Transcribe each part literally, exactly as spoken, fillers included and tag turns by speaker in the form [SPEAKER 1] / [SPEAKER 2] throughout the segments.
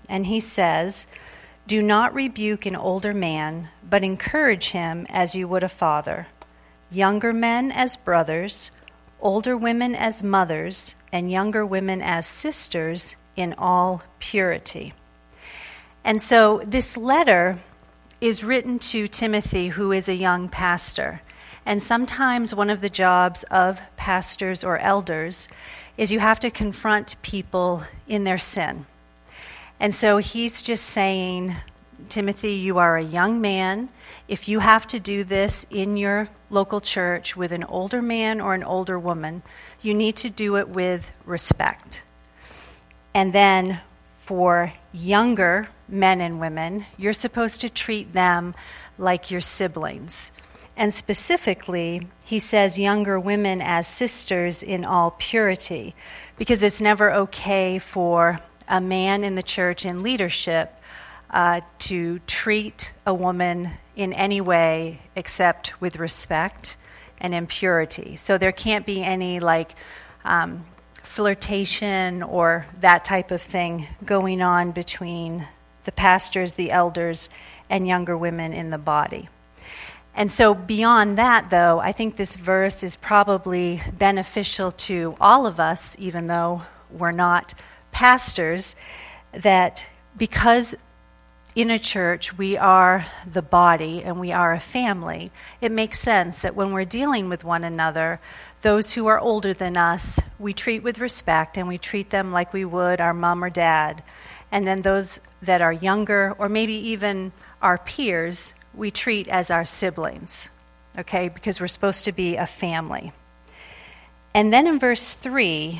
[SPEAKER 1] and he says, "Do not rebuke an older man, but encourage him as you would a father. Younger men as brothers, older women as mothers, and younger women as sisters in all purity." And so this letter is written to Timothy, who is a young pastor. And sometimes one of the jobs of pastors or elders is you have to confront people in their sin. And so he's just saying, Timothy, you are a young man. If you have to do this in your local church with an older man or an older woman, you need to do it with respect. And then for younger men and women, you're supposed to treat them like your siblings. And specifically, he says younger women as sisters in all purity, because it's never okay for a man in the church in leadership uh, to treat a woman in any way except with respect and in purity. So there can't be any like um, flirtation or that type of thing going on between the pastors, the elders, and younger women in the body. And so beyond that, though, I think this verse is probably beneficial to all of us, even though we're not pastors, that because in a church we are the body and we are a family, it makes sense that when we're dealing with one another, those who are older than us, we treat with respect and we treat them like we would our mom or dad. And then those that are younger or maybe even our peers, we treat as our siblings, okay, because we're supposed to be a family. And then in verse three,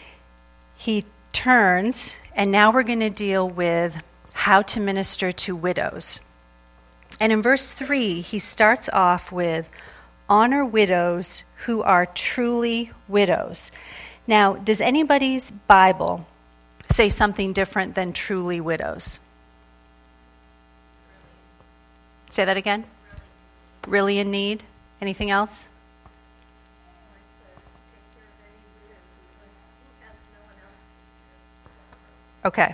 [SPEAKER 1] he turns, and now we're going to deal with how to minister to widows. And in verse three, he starts off with, "Honor widows who are truly widows." Now, does anybody's Bible say something different than truly widows? Say that again. Really in need? Anything else? Okay.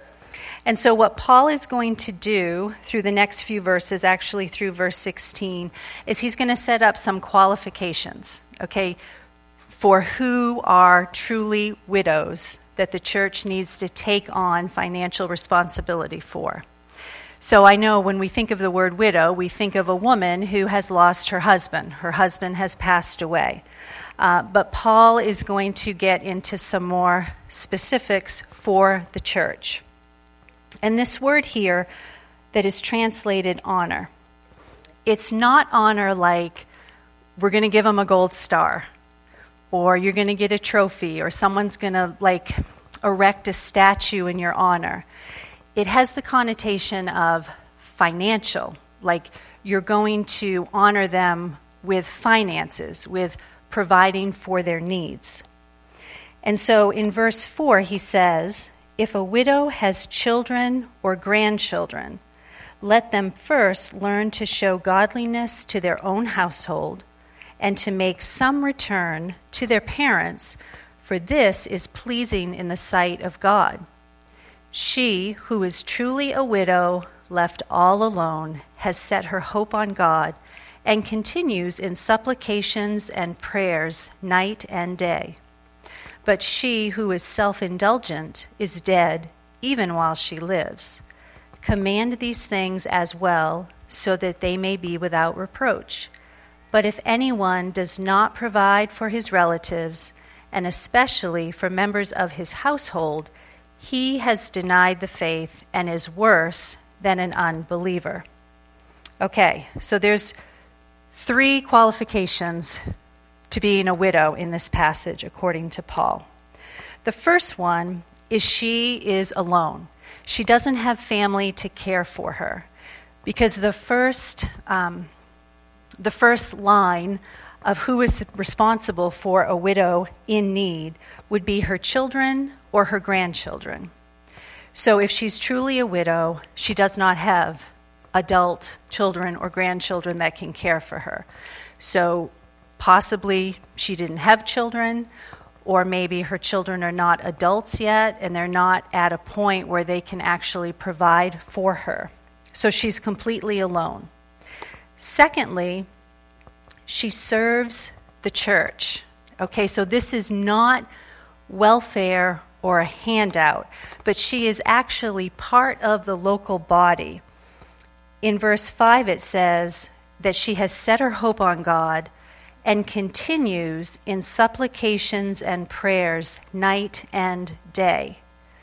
[SPEAKER 1] And so what Paul is going to do through the next few verses, actually through verse sixteen, is he's going to set up some qualifications, okay, for who are truly widows that the church needs to take on financial responsibility for. So I know when we think of the word widow, we think of a woman who has lost her husband. Her husband has passed away. Uh, but Paul is going to get into some more specifics for the church. And this word here that is translated honor, it's not honor like we're going to give them a gold star or you're going to get a trophy or someone's going to like erect a statue in your honor. It has the connotation of financial, like you're going to honor them with finances, with providing for their needs. And so in verse four, he says, "If a widow has children or grandchildren, let them first learn to show godliness to their own household and to make some return to their parents, for this is pleasing in the sight of God. She who is truly a widow, left all alone, has set her hope on God and continues in supplications and prayers night and day. But she who is self-indulgent is dead even while she lives. Command these things as well, so that they may be without reproach. But if anyone does not provide for his relatives, and especially for members of his household, he has denied the faith and is worse than an unbeliever." Okay, so there's three qualifications to being a widow in this passage, according to Paul. The first one is she is alone. She doesn't have family to care for her, because the first, um, the first line of who is responsible for a widow in need would be her children or her grandchildren. So if she's truly a widow, she does not have adult children or grandchildren that can care for her. So possibly she didn't have children, or maybe her children are not adults yet and they're not at a point where they can actually provide for her. So she's completely alone. Secondly, she serves the church. Okay, so this is not welfare or a handout, but she is actually part of the local body. In verse five it says that she has set her hope on God and continues in supplications and prayers night and day.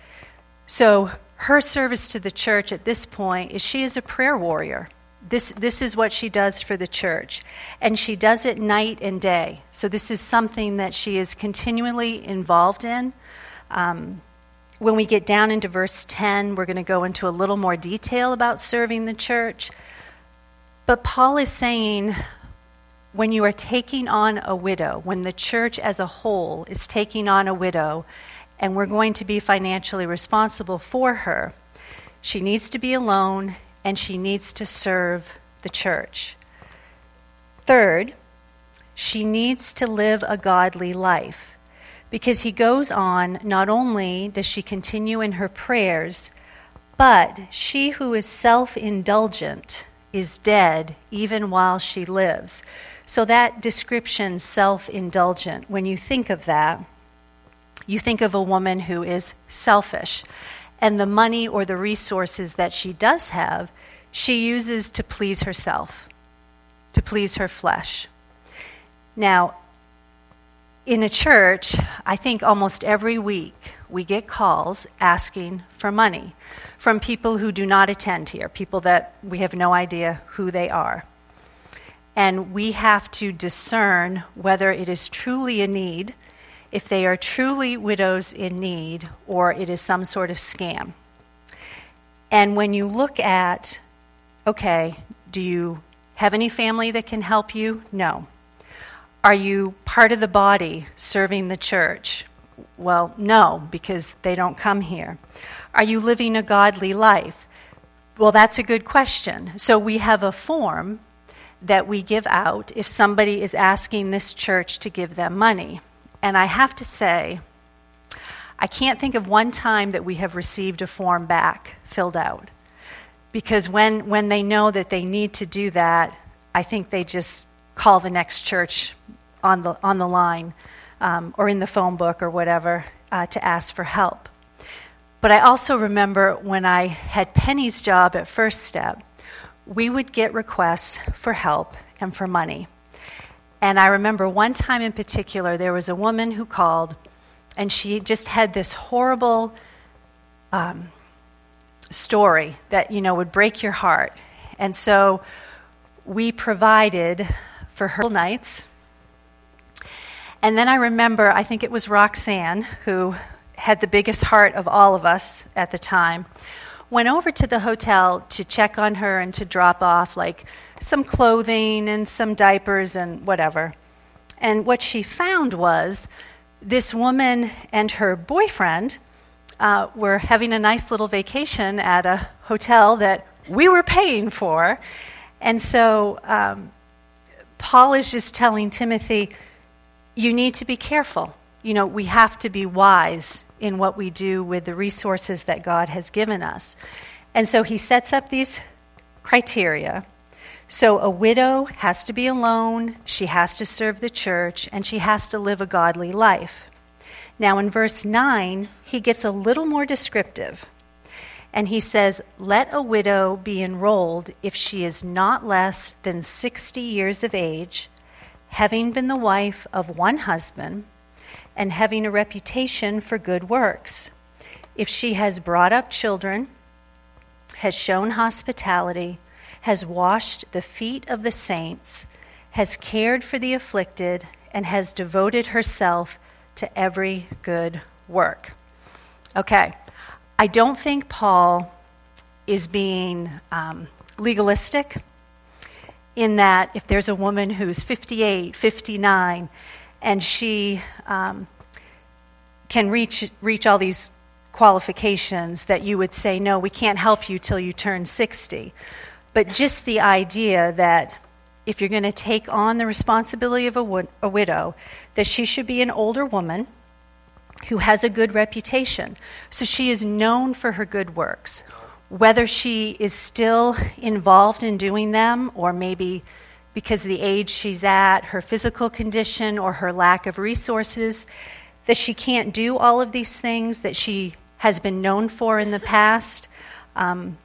[SPEAKER 1] So her service to the church at this point is she is a prayer warrior. This this is what she does for the church. And she does it night and day. So this is something that she is continually involved in. Um, when we get down into verse ten, we're going to go into a little more detail about serving the church. But Paul is saying, when you are taking on a widow, when the church as a whole is taking on a widow, and we're going to be financially responsible for her, she needs to be alone and she needs to serve the church. Third, she needs to live a godly life. Because he goes on, not only does she continue in her prayers, but she who is self-indulgent is dead even while she lives. So that description, self-indulgent, when you think of that, you think of a woman who is selfish. And the money or the resources that she does have, she uses to please herself, to please her flesh. Now, in a church, I think almost every week we get calls asking for money from people who do not attend here, people that we have no idea who they are. And we have to discern whether it is truly a need, if they are truly widows in need, or it is some sort of scam. And when you look at, okay, do you have any family that can help you? No. Are you part of the body serving the church? Well, no, because they don't come here. Are you living a godly life? Well, that's a good question. So we have a form that we give out if somebody is asking this church to give them money. And I have to say, I can't think of one time that we have received a form back filled out. Because when, when they know that they need to do that, I think they just call the next church on the on the line um, or in the phone book or whatever uh, to ask for help. But I also remember when I had Penny's job at First Step, we would get requests for help and for money. And I remember one time in particular, there was a woman who called, and she just had this horrible um, story that, you know, would break your heart. And so we provided for her nights. And then I remember, I think it was Roxanne, who had the biggest heart of all of us at the time, went over to the hotel to check on her and to drop off like some clothing and some diapers and whatever. And what she found was this woman and her boyfriend uh, were having a nice little vacation at a hotel that we were paying for. And so um, Paul is just telling Timothy, you need to be careful. You know, we have to be wise in what we do with the resources that God has given us. And so he sets up these criteria. So a widow has to be alone, she has to serve the church, and she has to live a godly life. Now in verse nine, he gets a little more descriptive. And he says, let a widow be enrolled if she is not less than sixty years of age, having been the wife of one husband, and having a reputation for good works. If she has brought up children, has shown hospitality, has washed the feet of the saints, has cared for the afflicted, and has devoted herself to every good work. Okay, I don't think Paul is being um, legalistic in that if there's a woman who's fifty-eight, fifty-nine, and she um, can reach reach all these qualifications, that you would say, no, we can't help you till you turn sixty. But just the idea that if you're going to take on the responsibility of a, wo- a widow, that she should be an older woman, who has a good reputation. So she is known for her good works. Whether she is still involved in doing them, or maybe because of the age she's at, her physical condition, or her lack of resources, that she can't do all of these things that she has been known for in the past. Um,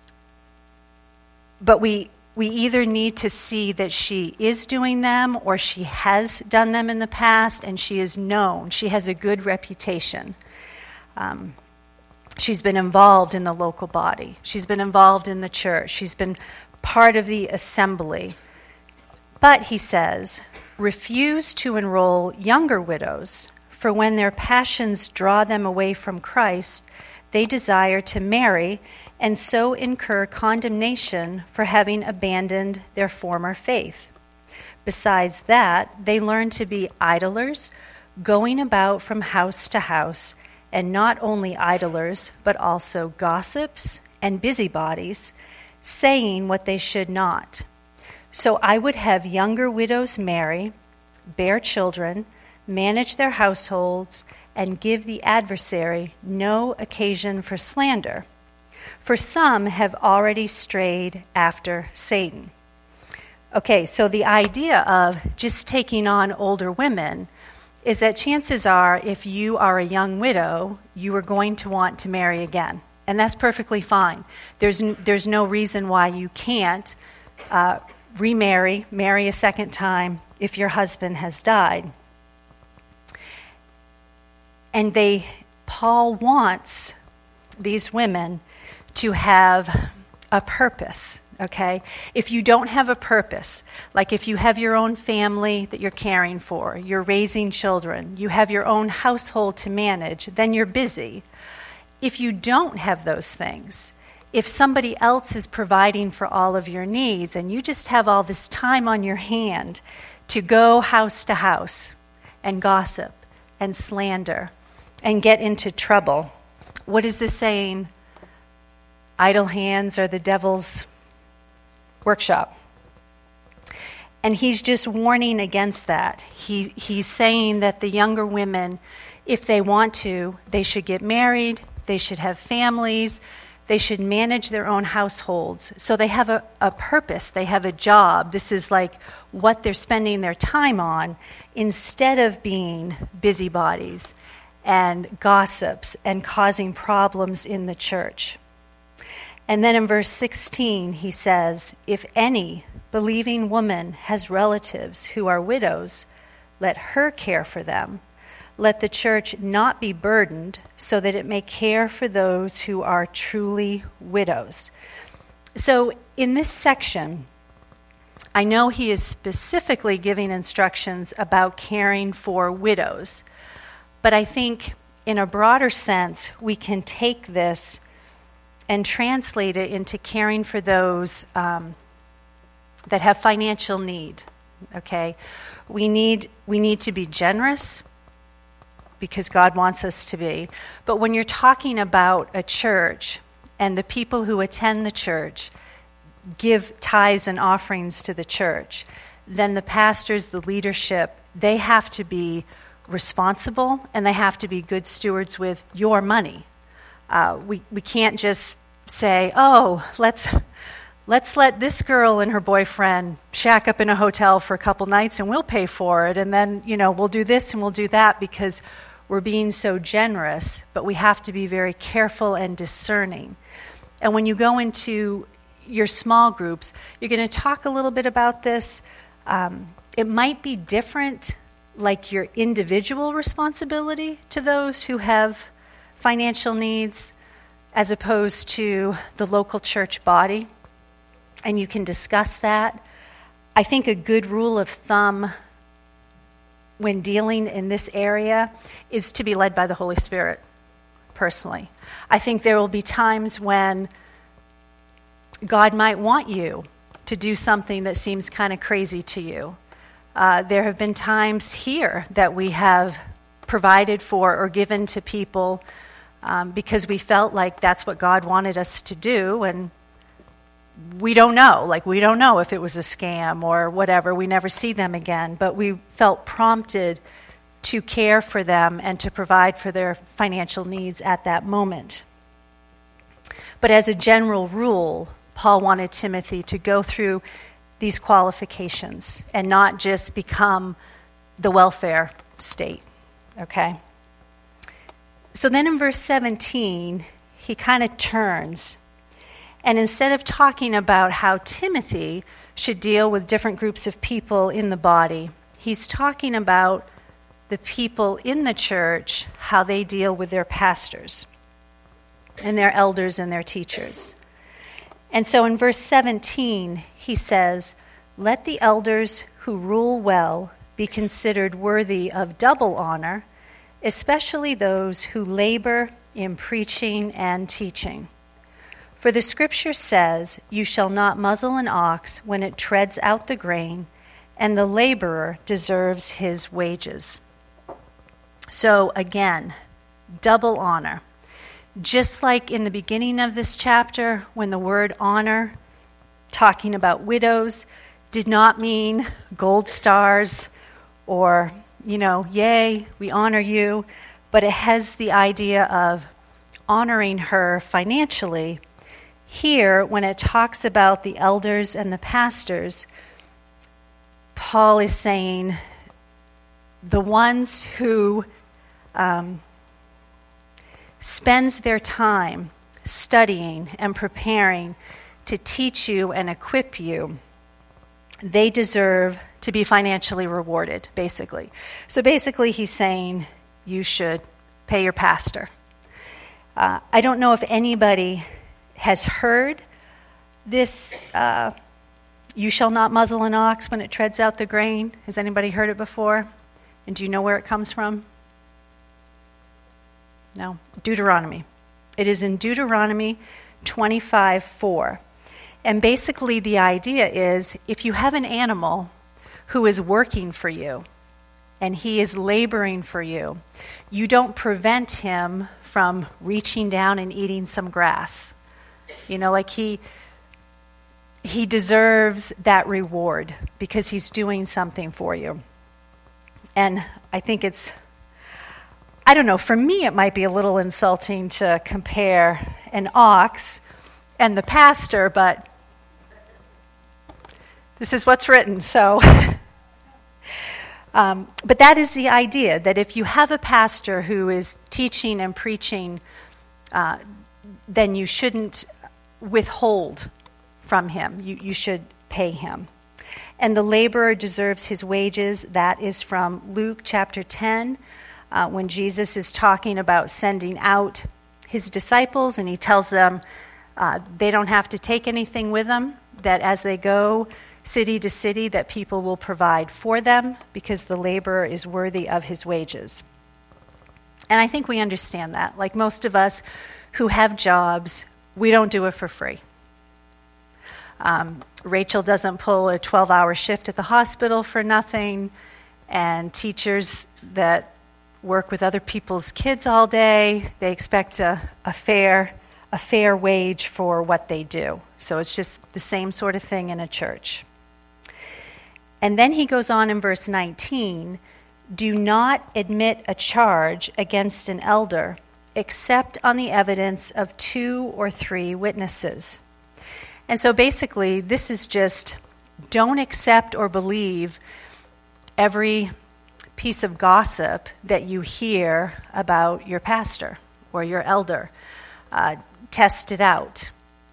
[SPEAKER 1] but we we either need to see that she is doing them, or she has done them in the past, and she is known. She has a good reputation. Um, she's been involved in the local body. She's been involved in the church. She's been part of the assembly. But, he says, refuse to enroll younger widows, for when their passions draw them away from Christ, they desire to marry and so incur condemnation for having abandoned their former faith. Besides that, they learn to be idlers, going about from house to house, and not only idlers, but also gossips and busybodies, saying what they should not. So I would have younger widows marry, bear children, manage their households, and give the adversary no occasion for slander. For some have already strayed after Satan. Okay, so the idea of just taking on older women is that chances are, if you are a young widow, you are going to want to marry again. And that's perfectly fine. There's, n- there's no reason why you can't uh, remarry, marry a second time if your husband has died. And they, Paul wants these women to have a purpose, okay? If you don't have a purpose, like if you have your own family that you're caring for, you're raising children, you have your own household to manage, then you're busy. If you don't have those things, if somebody else is providing for all of your needs and you just have all this time on your hand to go house to house and gossip and slander and get into trouble, what is this saying? Idle hands are the devil's workshop. And he's just warning against that. He he's saying that the younger women, if they want to, they should get married, they should have families, they should manage their own households. So they have a, a purpose, they have a job. This is like what they're spending their time on, instead of being busybodies and gossips and causing problems in the church. And then in verse sixteen, he says, if any believing woman has relatives who are widows, let her care for them. Let the church not be burdened, so that it may care for those who are truly widows. So in this section, I know he is specifically giving instructions about caring for widows, but I think in a broader sense, we can take this and translate it into caring for those um, that have financial need, okay? We need we need to be generous because God wants us to be. But when you're talking about a church and the people who attend the church give tithes and offerings to the church, then the pastors, the leadership, they have to be responsible and they have to be good stewards with your money. Uh, we we can't just say, oh, let's let's let this girl and her boyfriend shack up in a hotel for a couple nights and we'll pay for it, and then, you know, we'll do this and we'll do that because we're being so generous. But we have to be very careful and discerning. And when you go into your small groups, you're going to talk a little bit about this. Um, it might be different, like your individual responsibility to those who have financial needs, as opposed to the local church body, and you can discuss that. I think a good rule of thumb when dealing in this area is to be led by the Holy Spirit, personally. I think there will be times when God might want you to do something that seems kind of crazy to you. Uh, there have been times here that we have provided for or given to people Um, because we felt like that's what God wanted us to do, and we don't know. Like, we don't know if it was a scam or whatever. We never see them again, but we felt prompted to care for them and to provide for their financial needs at that moment. But as a general rule, Paul wanted Timothy to go through these qualifications and not just become the welfare state, okay? So then in verse seventeen, he kind of turns, and instead of talking about how Timothy should deal with different groups of people in the body, he's talking about the people in the church, how they deal with their pastors and their elders and their teachers. And so in verse seventeen, he says, "Let the elders who rule well be considered worthy of double honor, especially those who labor in preaching and teaching. For the scripture says, 'You shall not muzzle an ox when it treads out the grain, and the laborer deserves his wages.'" So again, double honor. Just like in the beginning of this chapter, when the word honor, talking about widows, did not mean gold stars or, you know, yay, we honor you, but it has the idea of honoring her financially. Here, when it talks about the elders and the pastors, Paul is saying the ones who um, spends their time studying and preparing to teach you and equip you, they deserve to be financially rewarded, basically. So basically he's saying you should pay your pastor. Uh, I don't know if anybody has heard this, uh, "You shall not muzzle an ox when it treads out the grain." Has anybody heard it before? And do you know where it comes from? No. Deuteronomy. It is in Deuteronomy twenty-five four. And basically the idea is, if you have an animal who is working for you and he is laboring for you, you don't prevent him from reaching down and eating some grass. You know, like he he deserves that reward because he's doing something for you. And I think it's, I don't know, for me it might be a little insulting to compare an ox and the pastor, but this is what's written, so. um, but that is the idea, that if you have a pastor who is teaching and preaching, uh, then you shouldn't withhold from him. You, you should pay him. And the laborer deserves his wages. That is from Luke chapter ten, uh, when Jesus is talking about sending out his disciples, and he tells them uh, they don't have to take anything with them, that as they go city to city, that people will provide for them because the laborer is worthy of his wages. And I think we understand that. Like most of us who have jobs, we don't do it for free. Um, Rachel doesn't pull a twelve-hour shift at the hospital for nothing, and teachers that work with other people's kids all day, they expect a, a fair a fair wage for what they do. So it's just the same sort of thing in a church. And then he goes on in verse nineteen, "Do not admit a charge against an elder except on the evidence of two or three witnesses." And so basically, this is just, don't accept or believe every piece of gossip that you hear about your pastor or your elder. Uh, test it out.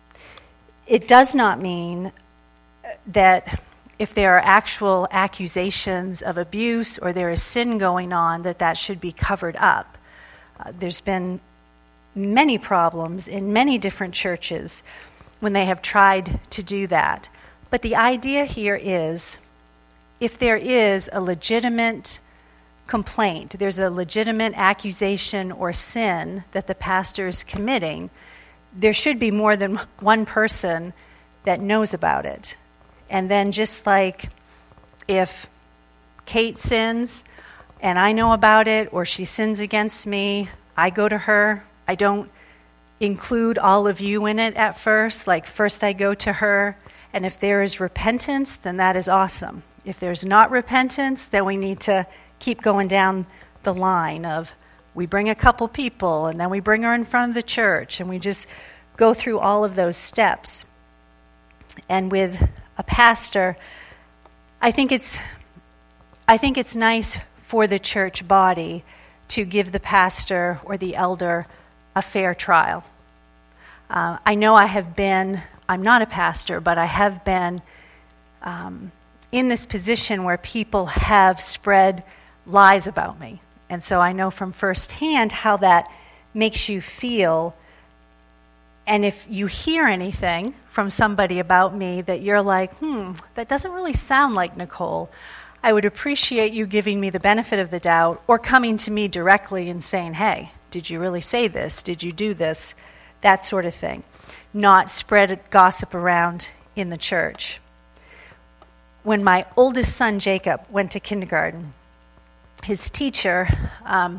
[SPEAKER 1] It does not mean that if there are actual accusations of abuse or there is sin going on, that that should be covered up. Uh, there's been many problems in many different churches when they have tried to do that. But the idea here is, if there is a legitimate complaint, there's a legitimate accusation or sin that the pastor is committing, there should be more than one person that knows about it. And then just like if Kate sins and I know about it, or she sins against me, I go to her. I don't include all of you in it at first. Like first I go to her, and if there is repentance, then that is awesome. If there's not repentance, then we need to keep going down the line of we bring a couple people and then we bring her in front of the church and we just go through all of those steps. And with a pastor, I think it's I think it's nice for the church body to give the pastor or the elder a fair trial. Uh, I know I have been, I'm not a pastor, but I have been um, in this position where people have spread lies about me. And so I know from firsthand how that makes you feel. And if you hear anything from somebody about me that you're like, hmm, that doesn't really sound like Nicole, I would appreciate you giving me the benefit of the doubt or coming to me directly and saying, hey, did you really say this? Did you do this? That sort of thing. Not spread gossip around in the church. When my oldest son, Jacob, went to kindergarten, his teacher, um,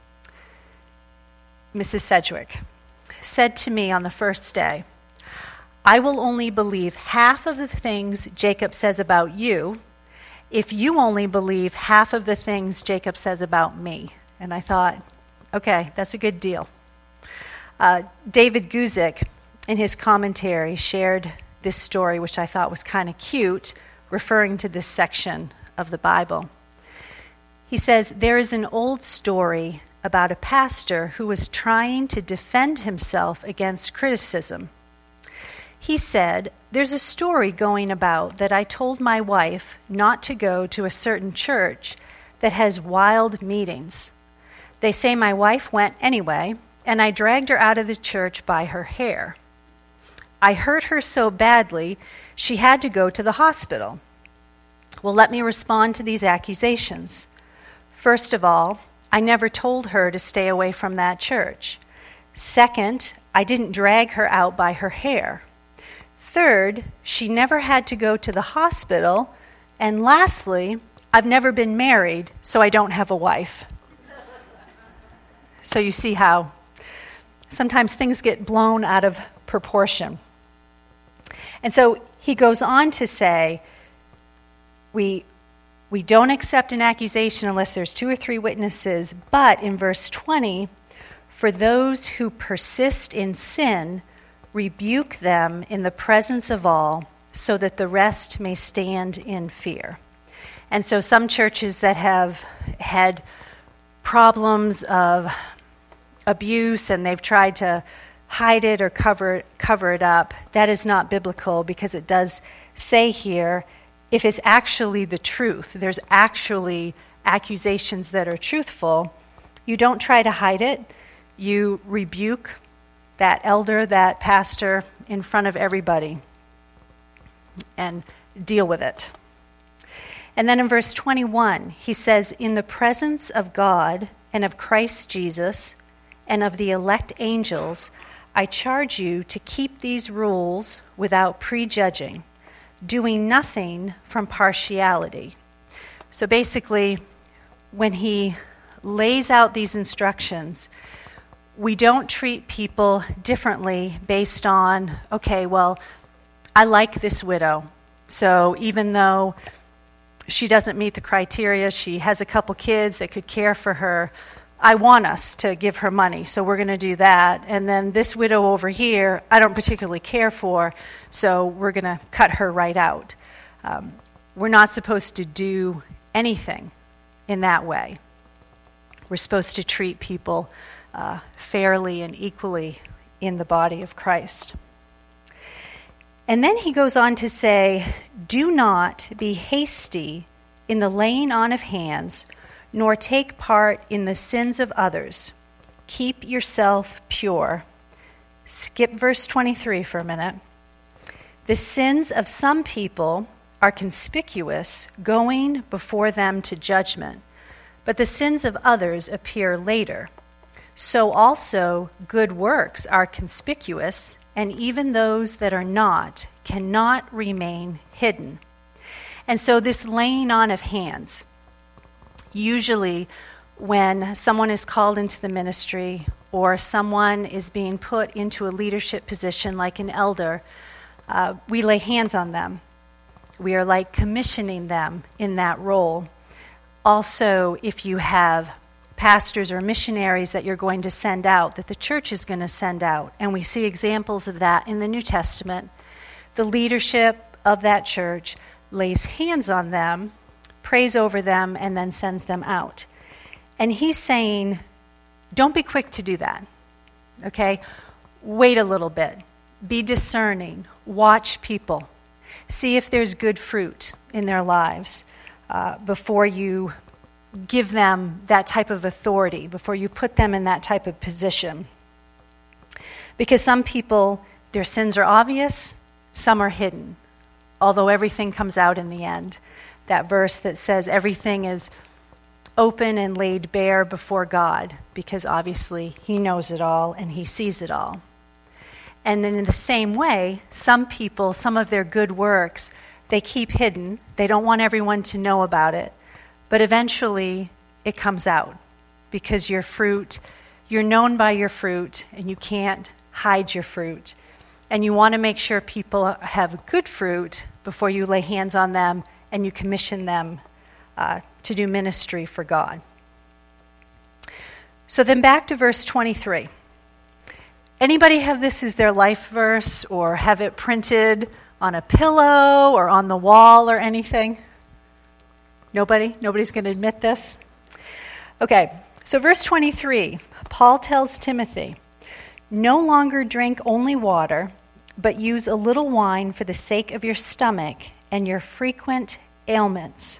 [SPEAKER 1] Missus Sedgwick, said to me on the first day, I will only believe half of the things Jacob says about you if you only believe half of the things Jacob says about me. And I thought, okay, that's a good deal. Uh, David Guzik, in his commentary, shared this story, which I thought was kind of cute, referring to this section of the Bible. He says, there is an old story about a pastor who was trying to defend himself against criticism. He said, there's a story going about that I told my wife not to go to a certain church that has wild meetings. They say my wife went anyway, and I dragged her out of the church by her hair. I hurt her so badly, she had to go to the hospital. Well, let me respond to these accusations. First of all, I never told her to stay away from that church. Second, I didn't drag her out by her hair. Third, she never had to go to the hospital. And lastly, I've never been married, so I don't have a wife. So you see how sometimes things get blown out of proportion. And so he goes on to say, we, we don't accept an accusation unless there's two or three witnesses, but in verse twenty, for those who persist in sin, rebuke them in the presence of all, so that the rest may stand in fear. And so some churches that have had problems of abuse and they've tried to hide it or cover it, cover it up, that is not biblical, because it does say here, if it's actually the truth, there's actually accusations that are truthful, you don't try to hide it. You rebuke that elder, that pastor, in front of everybody and deal with it. And then in verse twenty-one, he says, in the presence of God and of Christ Jesus and of the elect angels, I charge you to keep these rules without prejudging, doing nothing from partiality. So basically, when he lays out these instructions, we don't treat people differently based on, okay, well, I like this widow. So even though she doesn't meet the criteria, she has a couple kids that could care for her, I want us to give her money, so we're going to do that. And then this widow over here, I don't particularly care for, so we're going to cut her right out. Um, we're not supposed to do anything in that way. We're supposed to treat people Uh, fairly and equally in the body of Christ. And then he goes on to say, do not be hasty in the laying on of hands, nor take part in the sins of others. Keep yourself pure. Skip verse twenty-three for a minute. The sins of some people are conspicuous, going before them to judgment, but the sins of others appear later. So also good works are conspicuous, and even those that are not cannot remain hidden. And so this laying on of hands, usually when someone is called into the ministry or someone is being put into a leadership position like an elder, uh, we lay hands on them. We are like commissioning them in that role. Also, if you have pastors or missionaries that you're going to send out, that the church is going to send out, and we see examples of that in the New Testament, the leadership of that church lays hands on them, prays over them, and then sends them out. And he's saying, don't be quick to do that, okay? Wait a little bit. Be discerning. Watch people. See if there's good fruit in their lives uh, before you give them that type of authority, before you put them in that type of position. Because some people, their sins are obvious, some are hidden, although everything comes out in the end. That verse that says everything is open and laid bare before God, because obviously he knows it all and he sees it all. And then in the same way, some people, some of their good works, they keep hidden. They don't want everyone to know about it. But eventually it comes out, because your fruit, you're known by your fruit, and you can't hide your fruit. And you want to make sure people have good fruit before you lay hands on them and you commission them uh, to do ministry for God. So then back to verse twenty-three. Anybody have this as their life verse, or have it printed on a pillow or on the wall or anything? Nobody? Nobody's going to admit this? Okay, so verse twenty-three, Paul tells Timothy, no longer drink only water, but use a little wine for the sake of your stomach and your frequent ailments.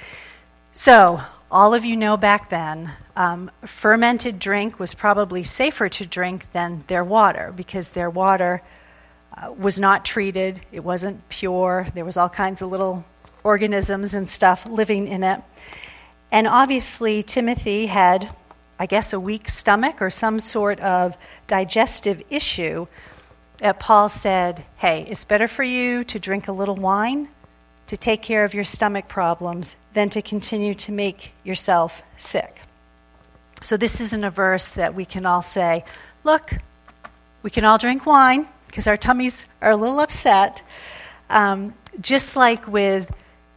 [SPEAKER 1] So, all of you know back then, um, fermented drink was probably safer to drink than their water, because their water uh, was not treated, it wasn't pure, there was all kinds of little organisms and stuff living in it. And obviously Timothy had, I guess, a weak stomach or some sort of digestive issue that Paul said, hey, it's better for you to drink a little wine to take care of your stomach problems than to continue to make yourself sick. So this isn't a verse that we can all say, look, we can all drink wine because our tummies are a little upset. Um, just like with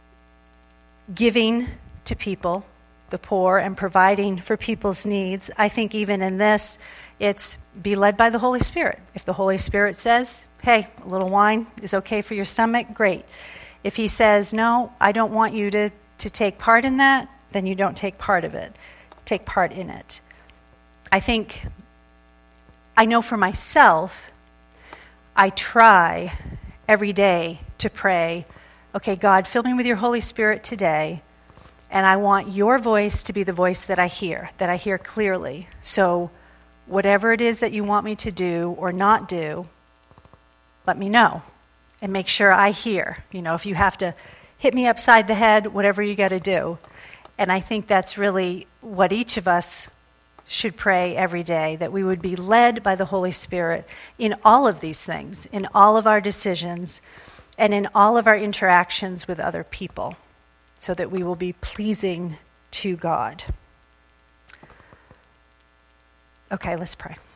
[SPEAKER 1] giving to people, the poor, and providing for people's needs, I think even in this, it's be led by the Holy Spirit. If the Holy Spirit says, hey, a little wine is okay for your stomach, great. If he says, no, I don't want you to, to take part in that, then you don't take part of it. Take part in it. I think, I know for myself, I try every day to pray, okay, God, fill me with your Holy Spirit today, and I want your voice to be the voice that I hear, that I hear clearly. So whatever it is that you want me to do or not do, let me know and make sure I hear. You know, if you have to hit me upside the head, whatever you got to do. And I think that's really what each of us should pray every day, that we would be led by the Holy Spirit in all of these things, in all of our decisions, and in all of our interactions with other people, so that we will be pleasing to God. Okay, let's pray.